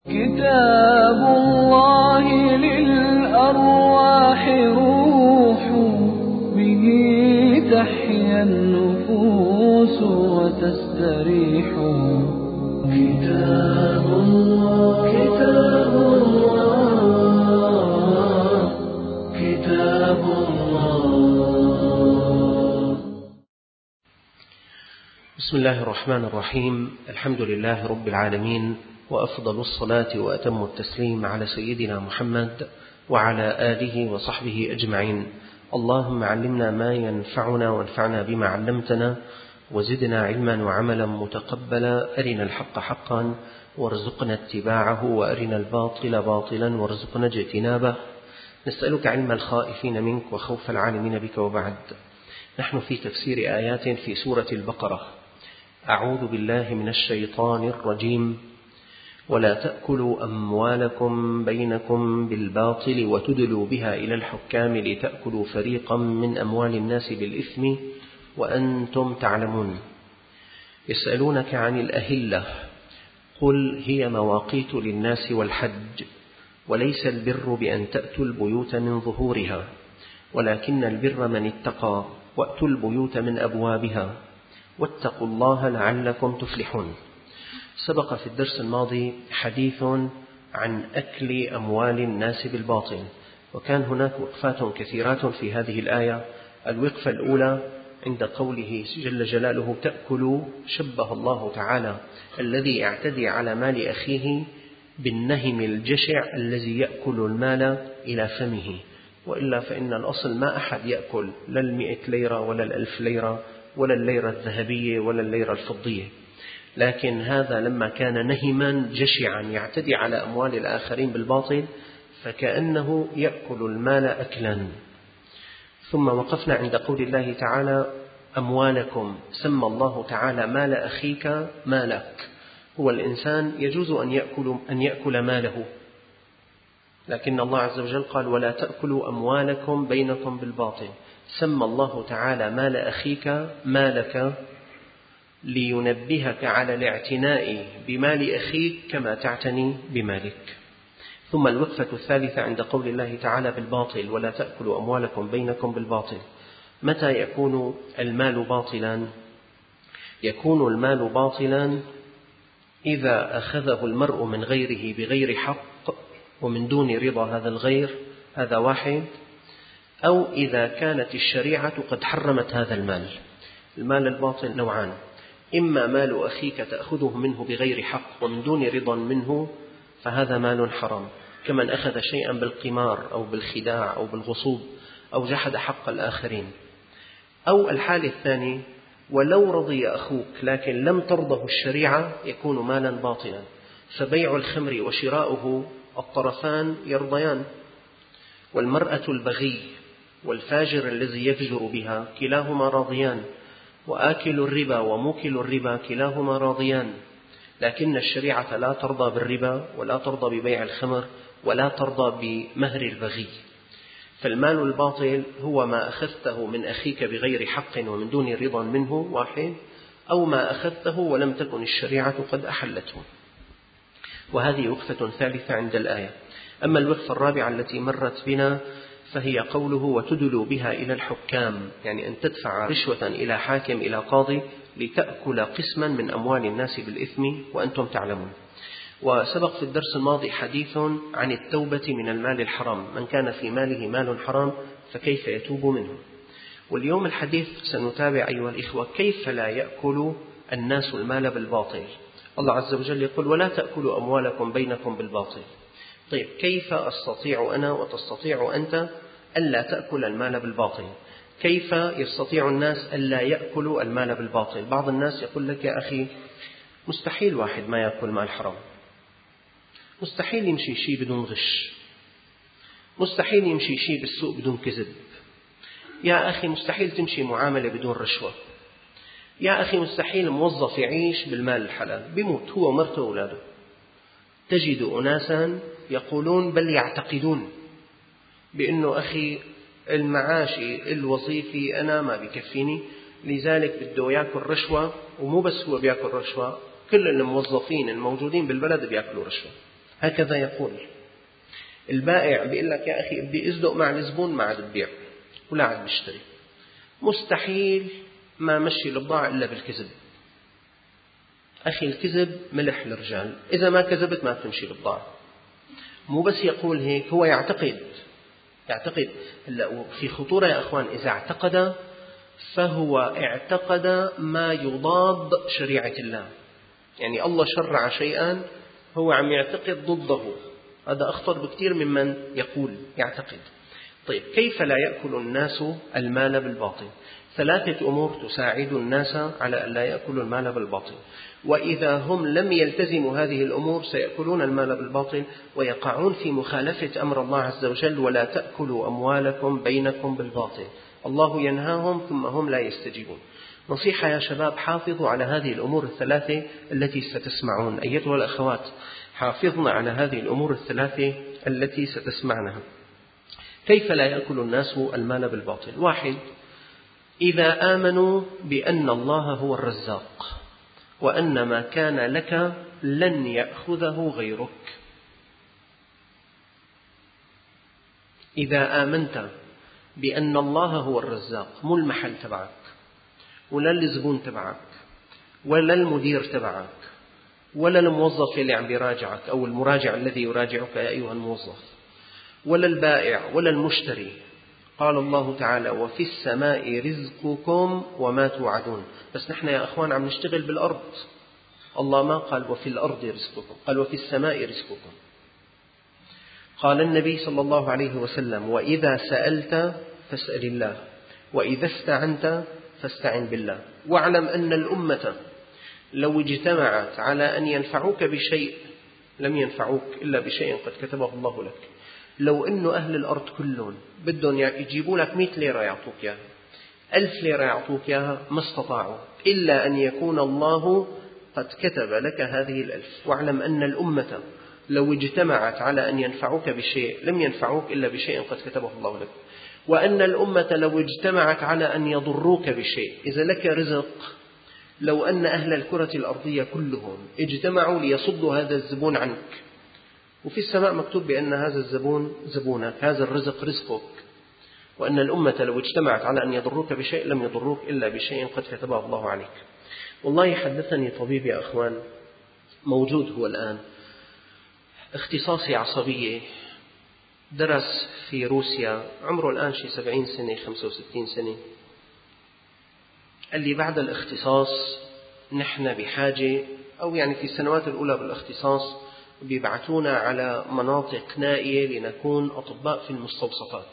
كتاب الله للأرواح روح، به تحيا النفوس وتستريح. كتاب الله كتاب الله كتاب الله. بسم الله الرحمن الرحيم. الحمد لله رب العالمين، وأفضل الصلاة وأتم التسليم على سيدنا محمد وعلى آله وصحبه أجمعين. اللهم علمنا ما ينفعنا وانفعنا بما علمتنا، وزدنا علما وعملا متقبلا. أرنا الحق حقا وارزقنا اتباعه، وأرنا الباطل باطلا وارزقنا اجتنابه. نسألك علم الخائفين منك وخوف العالمين بك. وبعد، نحن في تفسير آيات في سورة البقرة. أعوذ بالله من الشيطان الرجيم. ولا تأكلوا أموالكم بينكم بالباطل وتدلوا بها إلى الحكام لتأكلوا فريقا من أموال الناس بالإثم وأنتم تعلمون. يسألونك عن الأهلة، قل هي مواقيت للناس والحج، وليس البر بأن تأتوا البيوت من ظهورها، ولكن البر من اتقى، وأتوا البيوت من أبوابها، واتقوا الله لعلكم تفلحون. سبق في الدرس الماضي حديث عن أكل أموال الناس بالباطل، وكان هناك وقفات كثيرات في هذه الآية. الوقفة الأولى عند قوله جل جلاله تأكل، شبه الله تعالى الذي يعتدي على مال أخيه بالنهم الجشع الذي يأكل المال إلى فمه، وإلا فإن الأصل ما أحد يأكل لا 100 ليرة ولا 1000 ليرة ولا الليرة الذهبية ولا الليرة الفضية، لكن هذا لما كان نهما جشعا يعتدي على أموال الآخرين بالباطل فكأنه يأكل المال أكلا. ثم وقفنا عند قول الله تعالى أموالكم، سمى الله تعالى مال أخيك مالك. هو الإنسان يجوز أن يأكل ماله، لكن الله عز وجل قال ولا تأكلوا أموالكم بينكم بالباطل. سمى الله تعالى مال أخيك مالك لينبهك على الاعتناء بمال أخيك كما تعتني بمالك. ثم الوقفة الثالثة عند قول الله تعالى بالباطل ولا تأكلوا أموالكم بينكم بالباطل. متى يكون المال باطلا؟ يكون المال باطلا إذا أخذه المرء من غيره بغير حق ومن دون رضا هذا الغير، هذا واحد، أو إذا كانت الشريعة قد حرمت هذا المال. المال الباطل نوعان: إما مال أخيك تأخذه منه بغير حق ومن دون رضا منه، فهذا مال حرام، كمن أخذ شيئا بالقمار أو بالخداع أو بالغصوب أو جحد حق الآخرين. أو الحال الثاني: ولو رضي أخوك لكن لم ترضه الشريعة، يكون مالا باطلا. فبيع الخمر وشراؤه الطرفان يرضيان، والمرأة البغي والفاجر الذي يفجر بها كلاهما راضيان، وآكل الربا وموكل الربا كلاهما راضيان، لكن الشريعة لا ترضى بالربا ولا ترضى ببيع الخمر ولا ترضى بمهر البغي. فالمال الباطل هو ما أخذته من أخيك بغير حق ومن دون رضا منه، واحد، أو ما أخذته ولم تكن الشريعة قد أحلته. وهذه وقفة ثالثة عند الآية. أما الوقفة الرابعة التي مرت بنا فهي قوله وتدلوا بها إلى الحكام، يعني أن تدفع رشوة إلى حاكم إلى قاضي لتأكل قسما من أموال الناس بالإثم وأنتم تعلمون. وسبق في الدرس الماضي حديث عن التوبة من المال الحرام، من كان في ماله مال حرام فكيف يتوب منه. واليوم الحديث سنتابع أيها الإخوة كيف لا يأكل الناس المال بالباطل. الله عز وجل يقول ولا تأكلوا أموالكم بينكم بالباطل. طيب، كيف أستطيع أنا وتستطيع أنت ألا تأكل المال بالباطل؟ كيف يستطيع الناس ألا يأكلوا المال بالباطل؟ بعض الناس يقول لك يا أخي مستحيل واحد ما يأكل مال حرام، مستحيل يمشي شيء بدون غش، مستحيل يمشي شيء بالسوق بدون كذب، يا أخي مستحيل تمشي معاملة بدون رشوة، يا أخي مستحيل موظف يعيش بالمال الحلال، بيموت هو ومرته وأولاده. تجد أناسا يقولون بل يعتقدون بأنه أخي المعاشي الوظيفي أنا ما بيكفيني، لذلك بده يأكل رشوة. ومو بس هو بيأكل رشوة، كل الموظفين الموجودين بالبلد بيأكلوا رشوة. هكذا يقول البائع، بيقول لك يا أخي بدي أصدق مع الزبون ما عاد ببيع ولا عاد بشتري، مستحيل ما مشي البضاعة إلا بالكذب. أخي الكذب ملح الرجال، إذا ما كذبت ما بتمشي البضاعة. مو بس يقول هيك، هو يعتقد في خطورة يا أخوان. إذا اعتقد فهو اعتقد ما يضاد شريعة الله، يعني الله شرع شيئا هو عم يعتقد ضده، هذا أخطر بكثير ممن يقول يعتقد. طيب كيف لا يأكل الناس المال بالباطل؟ 3 أمور تساعد الناس على أن لا يأكلوا المال بالباطل، وإذا هم لم يلتزموا هذه الأمور سيأكلون المال بالباطل ويقعون في مخالفة أمر الله عز وجل: ولا تأكلوا أموالكم بينكم بالباطل. الله ينهاهم ثم هم لا يستجيبون. نصيحة يا شباب، حافظوا على هذه الأمور 3 التي ستسمعون. أيتها الأخوات، حافظنا على هذه الأمور 3 التي ستسمعنها. كيف لا يأكل الناس المال بالباطل؟ 1: إذا آمنوا بأن الله هو الرزاق وأن ما كان لك لن يأخذه غيرك. إذا آمنت بأن الله هو الرزاق، مو المحل تبعك ولا الزبون تبعك ولا المدير تبعك ولا الموظف اللي عم بيراجعك أو المراجع الذي يراجعك يا أيها الموظف، ولا البائع ولا المشتري. قال الله تعالى: وفي السماء رزقكم وما توعدون. بس نحن يا أخوان عم نشتغل بالأرض. الله ما قال وفي الأرض رزقكم، قال وفي السماء رزقكم. قال النبي صلى الله عليه وسلم: وإذا سألت فاسأل الله، وإذا استعنت فاستعن بالله، واعلم أن الأمة لو اجتمعت على أن ينفعوك بشيء لم ينفعوك إلا بشيء قد كتبه الله لك. لو أنه أهل الأرض كلهم بدهم يجيبوا لك 100 ليرة يعطوك إياها، 1000 ليرة يعطوك إياها، ما استطاعوا إلا أن يكون الله قد كتب لك هذه 1000. واعلم أن الأمة لو اجتمعت على أن ينفعوك بشيء لم ينفعوك إلا بشيء قد كتبه الله لك، وأن الأمة لو اجتمعت على أن يضروك بشيء، إذا لك رزق، لو أن أهل الكرة الأرضية كلهم اجتمعوا ليصدوا هذا الزبون عنك، وفي السماء مكتوب بأن هذا الزبون زبونك، هذا الرزق رزقك، وأن الأمة لو اجتمعت على أن يضروك بشيء لم يضروك إلا بشيء قد كتبه الله عليك. والله حدثني طبيب يا أخوان، موجود هو الآن، اختصاصي عصبية، درس في روسيا، عمره الآن شي 70 سنة 65 سنة. قال لي بعد الاختصاص نحن بحاجة، أو يعني في السنوات الأولى بالاختصاص بيبعثونا على مناطق نائية لنكون أطباء في المستوصفات.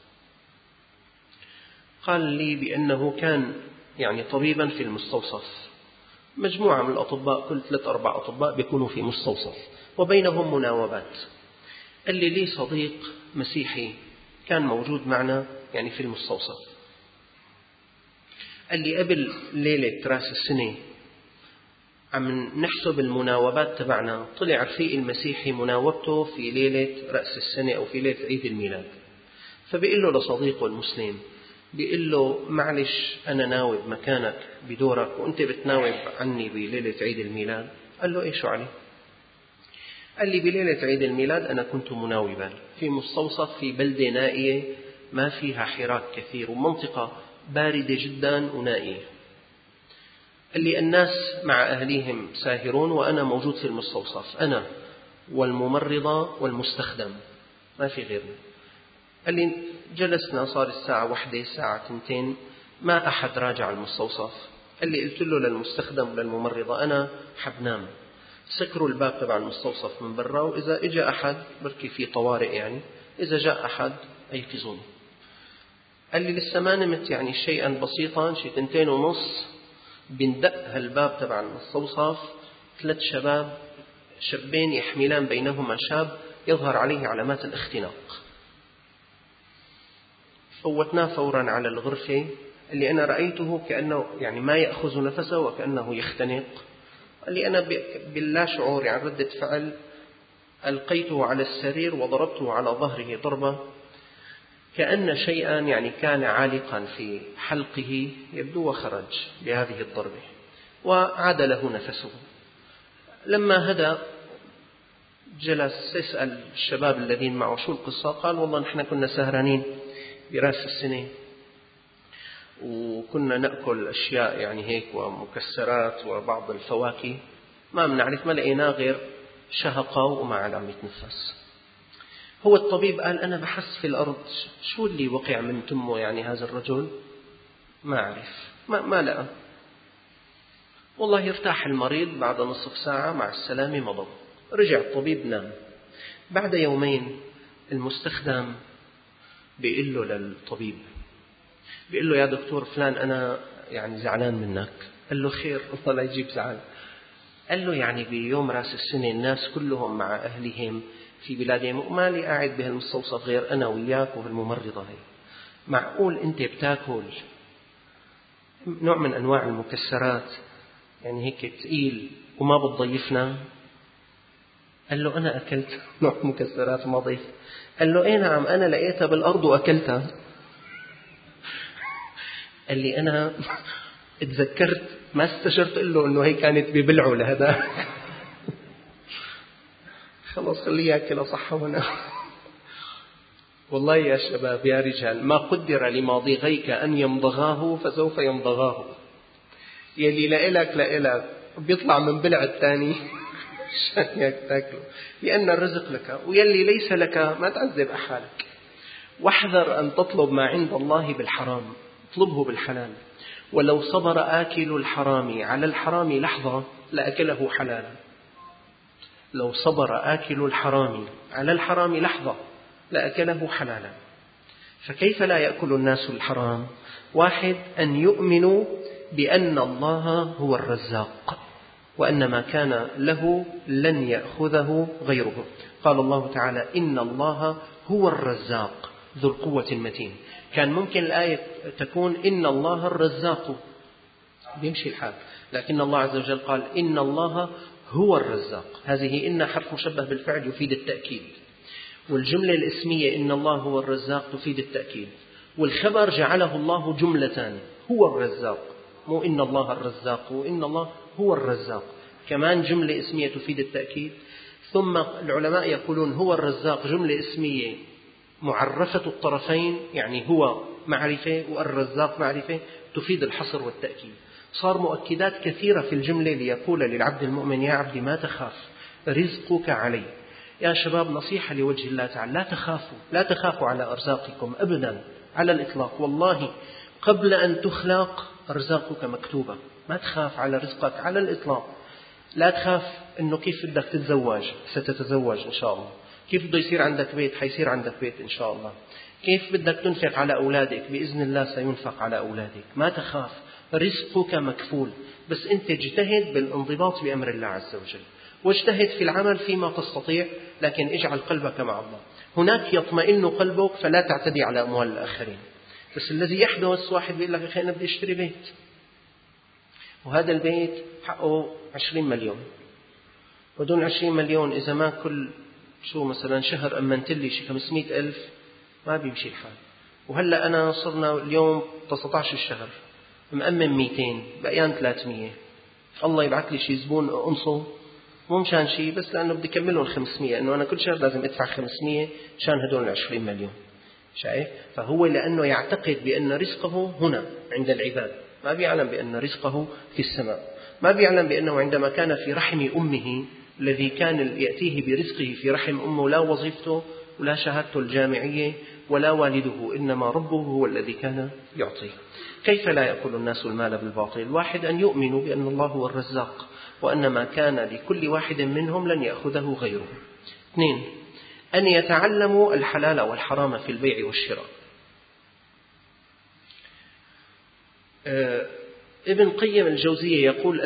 قال لي بأنه كان يعني طبيبا في المستوصف، مجموعة من الأطباء كل 3-4 أطباء بيكونوا في مستوصف وبينهم مناوبات. قال لي صديق مسيحي كان موجود معنا يعني في المستوصف، قال لي قبل ليلة رأس السنة عم نحسب المناوبات تبعنا، طلع رفيق المسيحي مناوبته في ليلة رأس السنة أو في ليلة عيد الميلاد. فبيقول له لصديقه المسلم، بيقول له معلش أنا ناوب مكانك بدورك وأنت بتناوب عني بليلة عيد الميلاد. قال له إيش علي؟ قال لي بليلة عيد الميلاد أنا كنت مناوبا في مستوصف في بلدة نائية ما فيها حراك كثير ومنطقة باردة جدا ونائية. قال لي الناس مع أهليهم ساهرون وأنا موجود في المستوصف، أنا والممرضة والمستخدم، ما في غيرنا. قال لي جلسنا صار الساعة 1 الساعة 2 ما أحد راجع المستوصف. قال لي قلت له للمستخدم وللممرضة أنا حبنام، سكروا الباب تبع المستوصف من برا، وإذا إجا أحد بركي في طوارئ يعني إذا جاء أحد أيقظوني. قال لي لسه ما نمت يعني شيئا بسيطا، شي 2:30 بندق هالباب تبع المستوصف 3 شابين يحملان بينهما شاب يظهر عليه علامات الاختناق. فوتناه فورا على الغرفة اللي أنا رأيته كأنه يعني ما يأخذ نفسه وكأنه يختنق. قال لي أنا باللا شعور يعني ردة فعل ألقيته على السرير وضربته على ظهره ضربة كأن شيئا يعني كان عالقا في حلقه يبدو وخرج بهذه الضربة وعاد له نفسه. لما هدأ جلس يسأل الشباب الذين معه شو القصة، قال والله نحن كنا سهرانين برأس السنة وكنا نأكل أشياء يعني هيك ومكسرات وبعض الفواكه، ما بنعرف، ما لقيناه غير شهقة وما عاد عم يتنفس. هو الطبيب قال أنا بحس في الأرض شو اللي وقع من تمه يعني هذا الرجل، ما أعرف، ما لقى. والله ارتاح المريض، بعد نصف ساعة مع السلامة مضى. رجع الطبيب نام. بعد يومين المستخدم بيقول له للطبيب، بيقول له يا دكتور فلان أنا يعني زعلان منك. قال له خير، الله لا يجيب زعل. قال له يعني بيوم رأس السنة الناس كلهم مع أهلهم في بلادهم وما لي قاعد بهالمستوصف غير أنا وياك وهالممرضة هي، معقول أنت بتاكل نوع من أنواع المكسرات يعني هيك تقيل وما بتضيفنا؟ قال له أنا أكلت نوع مكسرات وما ضيف. قال له إيه نعم، أنا لقيتها بالأرض وأكلتها. قال لي أنا اتذكرت ما استشرت له أنه هي كانت ببلعه لهذا. خلاص خليه يأكل صحة هنا. والله يا شباب يا رجال، ما قدر لماضيغيك أن يمضغاه فسوف يمضغاه. يلي لإلك بيطلع من بلع الثاني عشان تاكله، لأن الرزق لك، ويلي ليس لك ما تعذب أحالك. واحذر أن تطلب ما عند الله بالحرام، اطلبه بالحلال. ولو صبر آكل الحرام على الحرام لحظة لأكله حلالا. لو صبر آكل الحرام على الحرام لحظة لأكله حلالا. فكيف لا يأكل الناس الحرام؟ واحد، أن يؤمنوا بأن الله هو الرزاق، وأن ما كان له لن يأخذه غيره. قال الله تعالى إن الله هو الرزاق ذو القوة المتين. كان ممكن الآية تكون إن الله الرزاق، بيمشي الحال، لكن الله عز وجل قال إن الله هو الرزاق. هذه إن حرف مشبه بالفعل يفيد التأكيد، والجملة الاسمية إن الله هو الرزاق تفيد التأكيد، والخبر جعله الله جملتان، هو الرزاق، مو إن الله الرزاق، وإن الله هو الرزاق كمان جملة اسمية تفيد التأكيد. ثم العلماء يقولون هو الرزاق جملة اسمية معرفة الطرفين، يعني هو معرفة والرزاق معرفة، تفيد الحصر والتأكيد. صار مؤكدات كثيرة في الجملة ليقول للعبد المؤمن يا عبدي ما تخاف رزقك علي. يا شباب نصيحة لوجه الله تعالى، لا تخافوا على أرزاقكم أبدا على الإطلاق. والله قبل أن تخلق أرزاقك مكتوبة، ما تخاف على رزقك على الإطلاق. لا تخاف أنه كيف بدك تتزوج، ستتزوج إن شاء الله. كيف بده يصير عندك بيت، حيصير عندك بيت إن شاء الله. كيف بدك تنفق على أولادك، بإذن الله سينفق على أولادك. ما تخاف، رزقك مكفول. بس أنت اجتهد بالانضباط بأمر الله عز وجل، واجتهد في العمل فيما تستطيع، لكن اجعل قلبك مع الله. هناك يطمئن قلبك فلا تعتدي على أموال الآخرين. بس الذي يحدث واحد بيقول لك أخي أنا بدي أشتري بيت، وهذا البيت حقه 20 مليون، ودون 20 مليون إذا ما كل مثلا شهر أمنت لي شي 500,000 ما بيمشي الحال. وهلأ أنا صرنا اليوم 19 الشهر مأمن 200، بقيان 300. الله يبعث لي شي زبون أنصه، مو مشان شي، بس لأنه بدي أكملهم 500، إنه أنا كل شهر لازم أدفع 500 مشان هدول 20 مليون. شايف؟ فهو لأنه يعتقد بأن رزقه هنا عند العباد، ما بيعلم بأن رزقه في السماء. ما بيعلم بأنه عندما كان في رحم أمه الذي كان يأتيه برزقه في رحم أمه، لا وظيفته ولا شهادته الجامعية ولا والده، إنما ربه هو الذي كان يعطيه. كيف لا يأكل الناس المال بالباطل؟ واحد، أن يؤمنوا بأن الله هو الرزاق، وأن ما كان لكل واحد منهم لن يأخذه غيره. 2، أن يتعلموا الحلال والحرام في البيع والشراء. ابن قيم الجوزية يقول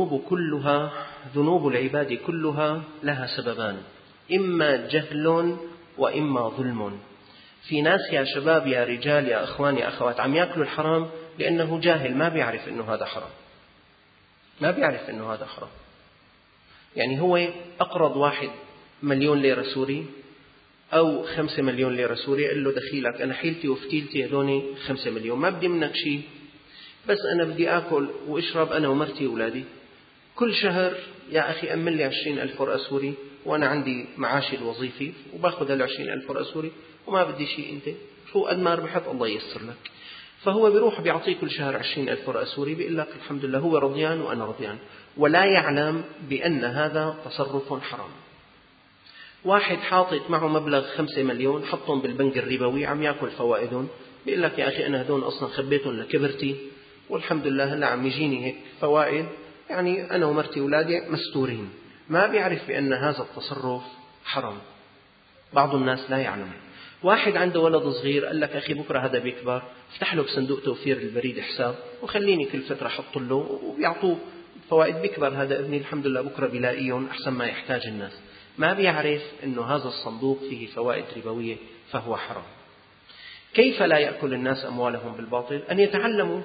ذنوب العباد كلها لها سببان، إما جهل وإما ظلم. في ناس يا شباب يا رجال يا أخوان يا أخوات عم يأكلوا الحرام لأنه جاهل، ما بيعرف إنه هذا حرام، ما بيعرف إنه هذا حرام. يعني هو أقرض واحد 1,000,000 ليرة سوري أو 5 مليون ليرة سوري، قال له دخيلك أنا حيلتي وفتيلتي هدوني 5 مليون، ما بدي منك شيء، بس أنا بدي أكل وأشرب أنا ومرتي وأولادي. كل شهر يا أخي أمن لي 20,000 ورقة سوري وأنا عندي معاشي الوظيفي وباخذ 20,000 ورقة سوري وما بدي شيء، أنت شو قد ما ربحت الله ييسر لك. فهو بيروح بيعطيه كل شهر 20,000 ورقة سوري، بيقول لك الحمد لله هو رضيان وأنا رضيان، ولا يعلم بأن هذا تصرف حرام. واحد حاطط معه مبلغ 5 مليون حطهم بالبنك الربوي عم يأكل فوائدهم، بيقول لك يا أخي أنا هدول أصلا خبيتهم لكبرتي والحمد لله هلا عم يجيني هيك فوائد، يعني أنا ومرتي وأولادي مستورين. ما بيعرف بأن هذا التصرف حرام. بعض الناس لا يعلم. واحد عنده ولد صغير قال لك أخي بكرة هذا بيكبر، افتح له بصندوق توفير البريد حساب وخليني كل فترة حط له وبيعطوه فوائد، بيكبر هذا ابني الحمد لله بكرة بيلاقيهم أحسن ما يحتاج الناس. ما بيعرف أنه هذا الصندوق فيه فوائد ربوية فهو حرام. كيف لا يأكل الناس أموالهم بالباطل؟ أن يتعلموا.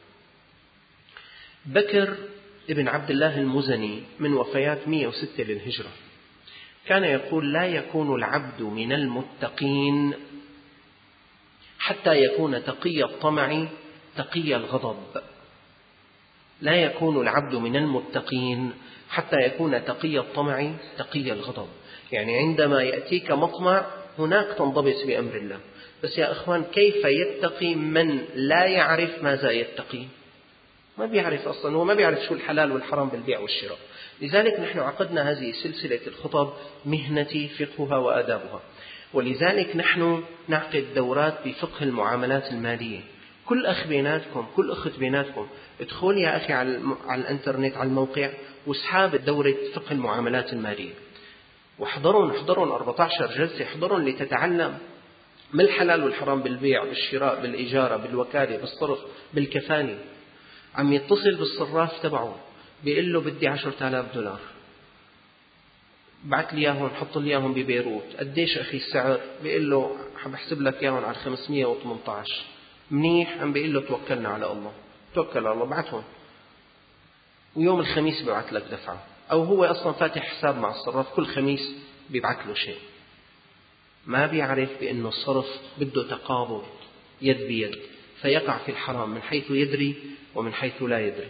بكر ابن عبد الله المزني من وفيات 106 للهجرة كان يقول لا يكون العبد من المتقين حتى يكون تقي الطمع تقي الغضب. لا يكون العبد من المتقين حتى يكون تقي الطمع تقي الغضب. يعني عندما يأتيك مطمع هناك تنضبط بأمر الله. بس يا أخوان كيف يتقي من لا يعرف ماذا يتقي؟ ما بيعرف أصلا، هو ما بيعرف شو الحلال والحرام بالبيع والشراء. لذلك نحن عقدنا هذه سلسلة الخطب مهنتي فقهها وآدابها. ولذلك نحن نعقد دورات بفقه المعاملات المالية. كل أخ بيناتكم كل أخت بيناتكم ادخل يا أخي على الانترنت على الموقع واسحاب دورة فقه المعاملات المالية واحضرون 14 جلسة، احضرون لتتعلم ما الحلال والحرام بالبيع بالشراء بالإجارة بالوكالة بالصرف بالكفالة. عم يتصل بالصراف تبعه بيقول له بدي 10,000 دولار، بعت لي اياهم حط لي اياهم ببيروت، قديش اخي السعر؟ بيقول له بحسب لك اياهم على 518. منيح، عم بيقول له توكلنا على الله، توكل على الله، بعتهم ويوم الخميس بيبعت لك دفعة، او هو اصلا فاتح حساب مع الصراف كل خميس بيبعت له شيء. ما بيعرف بأنه الصرف بده تقابض يد بيد، فيقع في الحرام من حيث يدري ومن حيث لا يدري.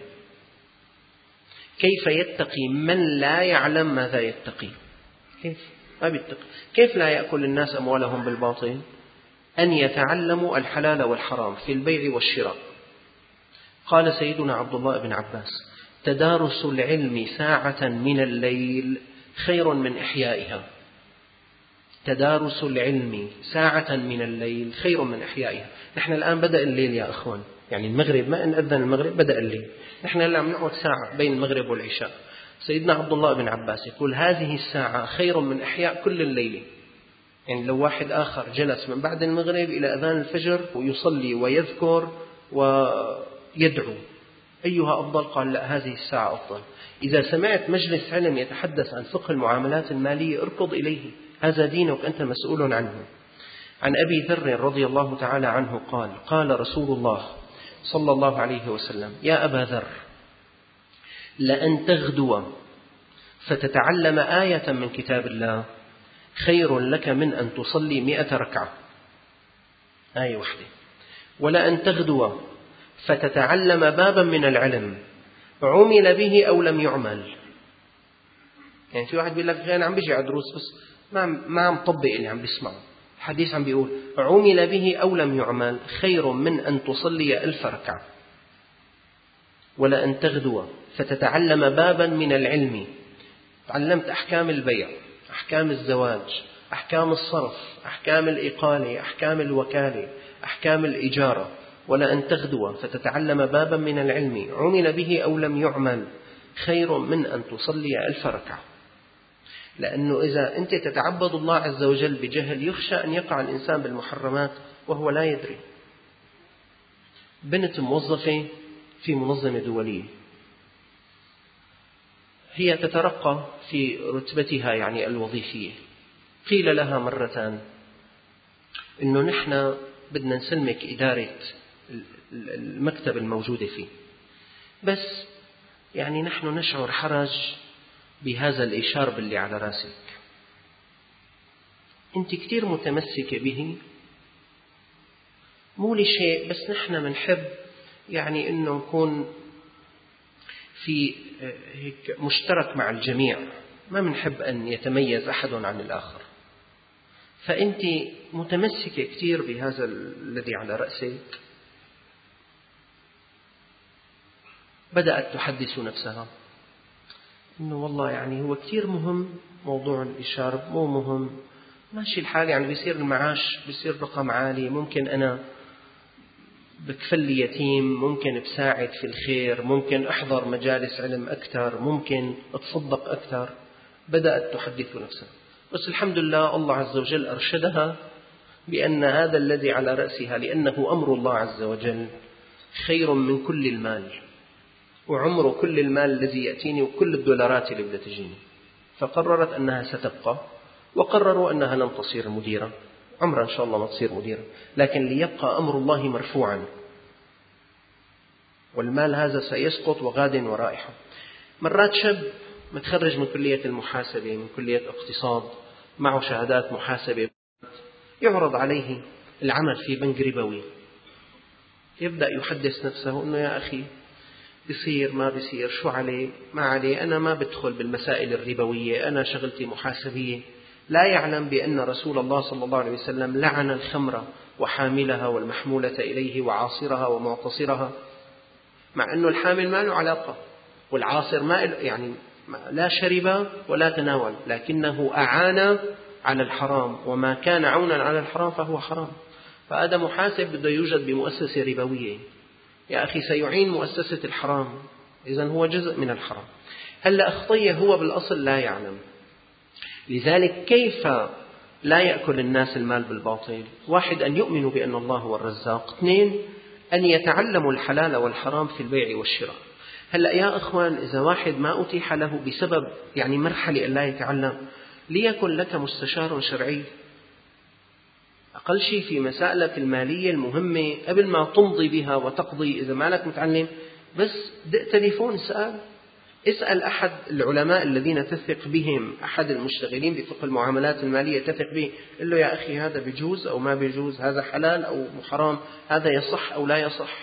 كيف يتقي من لا يعلم ماذا يتقي؟ كيف؟ ما بيتقي. كيف لا يأكل الناس أموالهم بالباطل؟ أن يتعلموا الحلال والحرام في البيع والشراء. قال سيدنا عبد الله بن عباس: تدارس العلم ساعة من الليل خير من إحيائها. تدارس العلم ساعة من الليل خير من إحيائها. نحن الآن بدأ الليل يا أخوان، يعني المغرب ما إن أذن المغرب بدأ الليل، نحن الآن عم نقعد ساعة بين المغرب والعشاء. سيدنا عبد الله بن عباس يقول هذه الساعة خير من إحياء كل الليل. يعني لو واحد آخر جلس من بعد المغرب إلى أذان الفجر ويصلي ويذكر ويدعو أيها أفضل؟ قال لا، هذه الساعة أفضل. إذا سمعت مجلس علم يتحدث عن فقه المعاملات المالية اركض إليه، هذا دينك أنت مسؤول عنه. عن أبي ذر رضي الله تعالى عنه قال: قال رسول الله صلى الله عليه وسلم: يا أبا ذر، لأن تغدو فتتعلم آية من كتاب الله خير لك من أن تصلي 100 ركعة، آية واحدة. ولأن تغدو فتتعلم بابا من العلم عمل به أو لم يعمل. يعني في واحد بيقول لك أنا عم بيجي على دروس بس ما عم طبق اللي عم بيسمعه. الحديث عم بيقول عمل به أو لم يعمل خير من أن تصلي 1000 ركعة. ولأن تغدو فتتعلم بابا من العلم، تعلمت أحكام البيع، أحكام الزواج، أحكام الصرف، أحكام الإقالة، أحكام الوكالة، أحكام الإجارة. ولأن تغدو فتتعلم بابا من العلم عمل به أو لم يعمل خير من أن تصلي 1000 ركعة. لأنه إذا أنت تتعبد الله عز وجل بجهل يخشى أن يقع الإنسان بالمحرمات وهو لا يدري. بنت موظفة في منظمة دولية، هي تترقى في رتبتها يعني الوظيفية. قيل لها مرة إنه نحن بدنا نسلمك إدارة المكتب الموجودة فيه، بس يعني نحن نشعر حرج بهذا الإشارب اللي على راسك، أنت كتير متمسكة به، مو لشيء بس نحن منحب يعني إنه نكون في هيك مشترك مع الجميع، ما بنحب أن يتميز أحد عن الآخر، فأنت متمسكة كثير بهذا الذي على رأسك. بدأت تحدث نفسها إنه والله يعني هو كثير مهم موضوع الإشارب، مو مهم ماشي الحال، يعني بيصير المعاش بيصير رقم عالي، ممكن أنا بكفل يتيم، ممكن بساعد في الخير، ممكن أحضر مجالس علم أكثر، ممكن أتصدق أكثر. بدأت تحدث نفسها، بس الحمد لله الله عز وجل أرشدها بأن هذا الذي على رأسها لأنه أمر الله عز وجل خير من كل المال، وعمر كل المال الذي يأتيني وكل الدولارات اللي بدها تجيني. فقررت أنها ستبقى، وقرروا أنها لن تصير مديرة، عمرها إن شاء الله ما تصير مديرة، لكن ليبقى أمر الله مرفوعا، والمال هذا سيسقط وغاد ورائحة. مرات شاب متخرج من كلية المحاسبة، من كلية اقتصاد، معه شهادات محاسبة، يعرض عليه العمل في بنك ربوي، يبدأ يحدث نفسه أنه يا أخي بيصير ما بيصير، شو عليه ما عليه، أنا ما بدخل بالمسائل الربوية، أنا شغلتي محاسبية. لا يعلم بأن رسول الله صلى الله عليه وسلم لعن الخمر وحاملها والمحمولة إليه وعاصرها ومعتصرها، مع أنه الحامل ما له علاقة، والعاصر ما يعني لا شرب ولا تناول، لكنه أعان على الحرام، وما كان عونا على الحرام فهو حرام. فهذا محاسب بده يوجد بمؤسسة ربوية، يا أخي سيعين مؤسسة الحرام، إذن هو جزء من الحرام. هلأ أخطيه هو بالأصل لا يعلم، لذلك كيف لا يأكل الناس المال بالباطل؟ واحد، أن يؤمنوا بأن الله هو الرزاق. اثنين، أن يتعلموا الحلال والحرام في البيع والشراء. هلأ يا أخوان، إذا واحد ما أتيح له بسبب يعني مرحلة أن لا يتعلم، ليكن لك مستشار شرعي أقل شيء في مسائلك المالية المهمة قبل ما تمضي بها وتقضي. إذا ما لك متعلم، بس دق تليفون اسأل أحد العلماء الذين تثق بهم، أحد المشتغلين بفقه المعاملات المالية تثق به، قل له يا أخي هذا بيجوز أو ما بيجوز، هذا حلال أو حرام، هذا يصح أو لا يصح.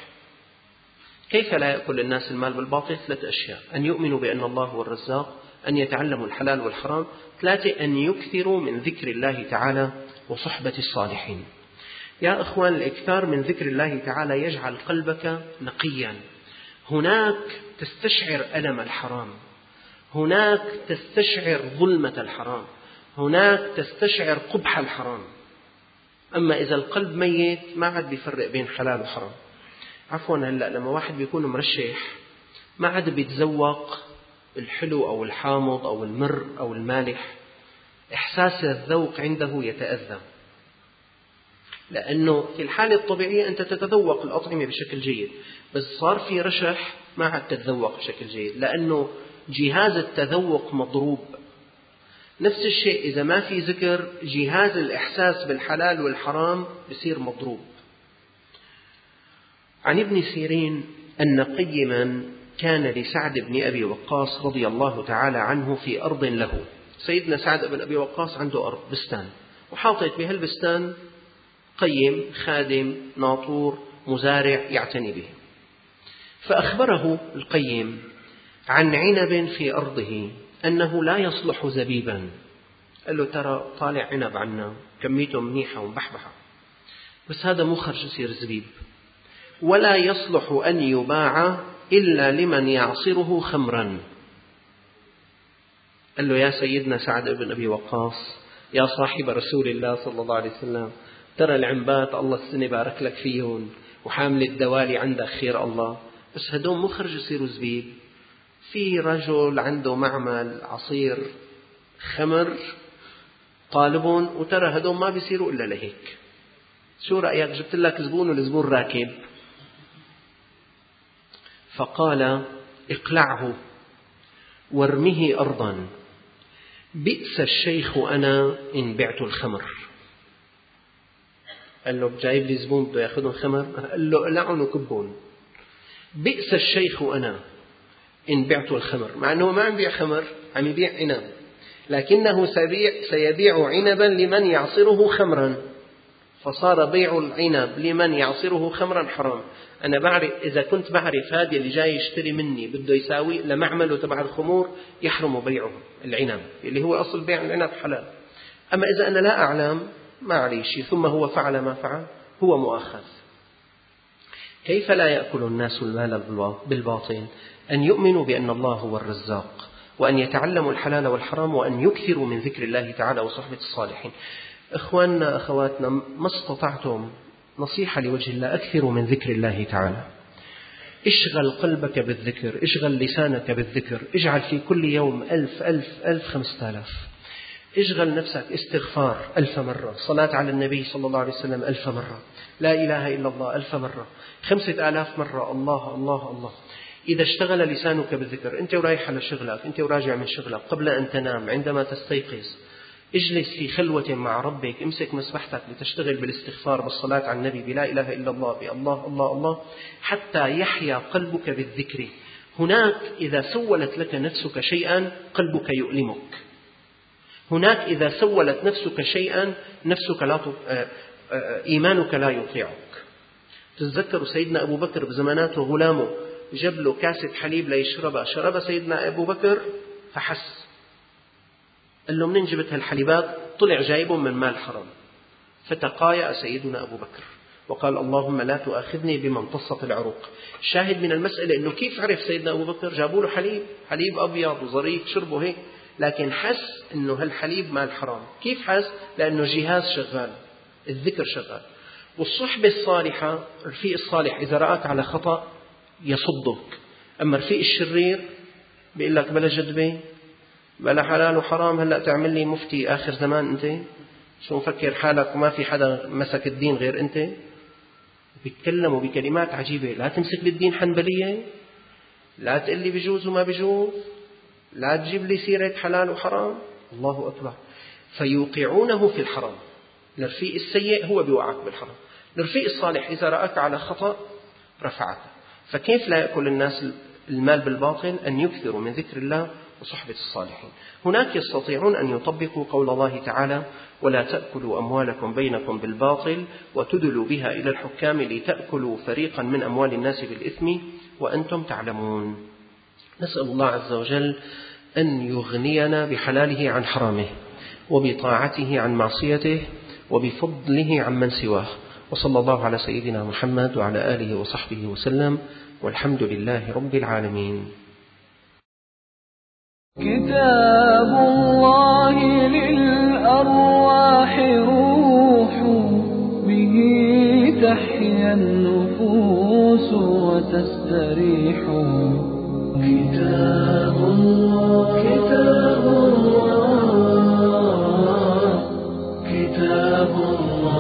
كيف لا يأكل الناس المال بالباطل؟ 3 أشياء: أن يؤمنوا بأن الله هو الرزاق، أن يتعلموا الحلال والحرام، 3 أن يكثروا من ذكر الله تعالى وصحبة الصالحين. يا أخوان، الإكثار من ذكر الله تعالى يجعل قلبك نقيا. هناك تستشعر ألم الحرام، هناك تستشعر ظلمة الحرام، هناك تستشعر قبح الحرام. أما إذا القلب ميت ما عاد بيفرق بين حلال وحرام. عفوا، هلأ لما واحد بيكون مرشح ما عاد بيتذوق الحلو أو الحامض أو المر أو المالح، إحساس الذوق عنده يتأذى، لأنه في الحالة الطبيعية أنت تتذوق الأطعمة بشكل جيد، بس صار في رشح ما عاد تتذوق بشكل جيد، لأنه جهاز التذوق مضروب. نفس الشيء إذا ما في ذكر، جهاز الإحساس بالحلال والحرام بصير مضروب. عن ابن سيرين أن قيما كان لسعد بن أبي وقاص رضي الله تعالى عنه في أرض له. سيدنا سعد بن أبي وقاص عنده أرض بستان، وحاطط بهالبستان قيم خادم ناطور مزارع يعتني به. فأخبره القيم عن عنب في أرضه أنه لا يصلح زبيبا. قال له ترى طالع عنب عنا كميته منيحة ومبحبحة، بس هذا مو خرج يصير زبيب، ولا يصلح أن يباع إلا لمن يعصره خمرا. قال له يا سيدنا سعد بن أبي وقاص، يا صاحب رسول الله صلى الله عليه وسلم، ترى العنبات الله السنة بارك لك فيهم، وحامل الدوالي عندك خير الله، بس هدول مو خرج يصيروا زبيب. في رجل عنده معمل عصير خمر طالبون، وترى هدول ما بيصيروا إلا لهيك. شو رأيك؟ جبت لك زبون والزبون راكب. فقال اقلعه وارمه أرضا، بئس الشيخ أنا إن بعت الخمر. قال له جايب لي زبون بده يأخذون خمر؟ قال له اقلعهم وكبون. بئس الشيخ أنا إن بعت الخمر، مع أنه ما عم يبيع خمر، عم يبيع عنب، لكنه سيبيع عنبا لمن يعصره خمرا، فصار بيع العنب لمن يعصره خمرا حرام. أنا بعرف إذا كنت بعرف هذا اللي جاي يشتري مني بده يساوي لمعمله تبع الخمور يحرم بيعه العنب اللي هو أصل بيع العنب حلال. أما إذا أنا لا أعلم ما عليه شيء ثم هو فعل ما فعل هو مؤاخذ. كيف لا يأكل الناس المال بالباطل؟ أن يؤمنوا بأن الله هو الرزاق، وأن يتعلموا الحلال والحرام، وأن يكثروا من ذكر الله تعالى وصحبة الصالحين. إخواننا أخواتنا، ما استطعتم، نصيحة لوجه الله، أكثروا من ذكر الله تعالى. اشغل قلبك بالذكر، اشغل لسانك بالذكر، اجعل في كل يوم 1000 5000. اشغل نفسك استغفار 1000 مرة، صلاة على النبي صلى الله عليه وسلم 1000 مرة، لا إله إلا الله 1000 مرة، 5000 مرة الله الله الله. إذا اشتغل لسانك بالذكر، أنت ورايح على شغلك، أنت وراجع من شغلك، قبل أن تنام، عندما تستيقظ، اجلس في خلوة مع ربك، امسك مسبحتك لتشتغل بالاستغفار، بالصلاة على النبي، بلا إله إلا الله، بالله الله الله، حتى يحيا قلبك بالذكر. هناك إذا سولت لك نفسك شيئا قلبك يؤلمك. هناك إذا سولت نفسك شيئا نفسك إيمانك لا يطيعك. تتذكروا سيدنا أبو بكر بزماناته غلامه جاب له كاسة حليب ليشربها، شرب سيدنا أبو بكر فحس، قال له منين جبت هالحليبات؟ طلع جايبهم من مال حرام. فتقايأ سيدنا أبو بكر وقال اللهم لا تؤاخذني بما امتصت العروق. الشاهد من المسألة أنه كيف عرف سيدنا أبو بكر؟ جابوا له حليب أبيض وظريف شربه هيك، لكن حس أنه هالحليب مال حرام. كيف حس؟ لأنه جهاز شغال، الذكر شغال. والصحبة الصالحة، الرفيق الصالح إذا رأك على خطأ يصدك، أما الرفيق الشرير بيقول لك بلا جدبة، بلا حلال وحرام، هلأ تعمل لي مفتي آخر زمان أنت، شو مفكر حالك وما في حدا مسك الدين غير أنت؟ بيتكلموا بكلمات عجيبة، لا تمسك للدين حنبلية، لا تقل لي بجوز وما بجوز، لا تجيب لي سيرة حلال وحرام. الله أكبر. فيوقعونه في الحرام. الرفيق السيء هو بيوقعك بالحرام، الرفيق الصالح إذا رأك على خطأ رفعك. فكيف لا يأكل الناس المال بالباطل؟ أن يكثروا من ذكر الله وصحبة الصالحين. هناك يستطيعون أن يطبقوا قول الله تعالى ولا تأكلوا أموالكم بينكم بالباطل وتدلوا بها إلى الحكام لتأكلوا فريقا من أموال الناس بالإثم وأنتم تعلمون. نسأل الله عز وجل أن يغنينا بحلاله عن حرامه، وبطاعته عن معصيته، وبفضله عن من سواه. وصلى الله على سيدنا محمد وعلى آله وصحبه وسلم، والحمد لله رب العالمين. كتاب الله للأرواح روح، به تحيا النفوس وتستريح. كتاب الله كتاب الله كتاب الله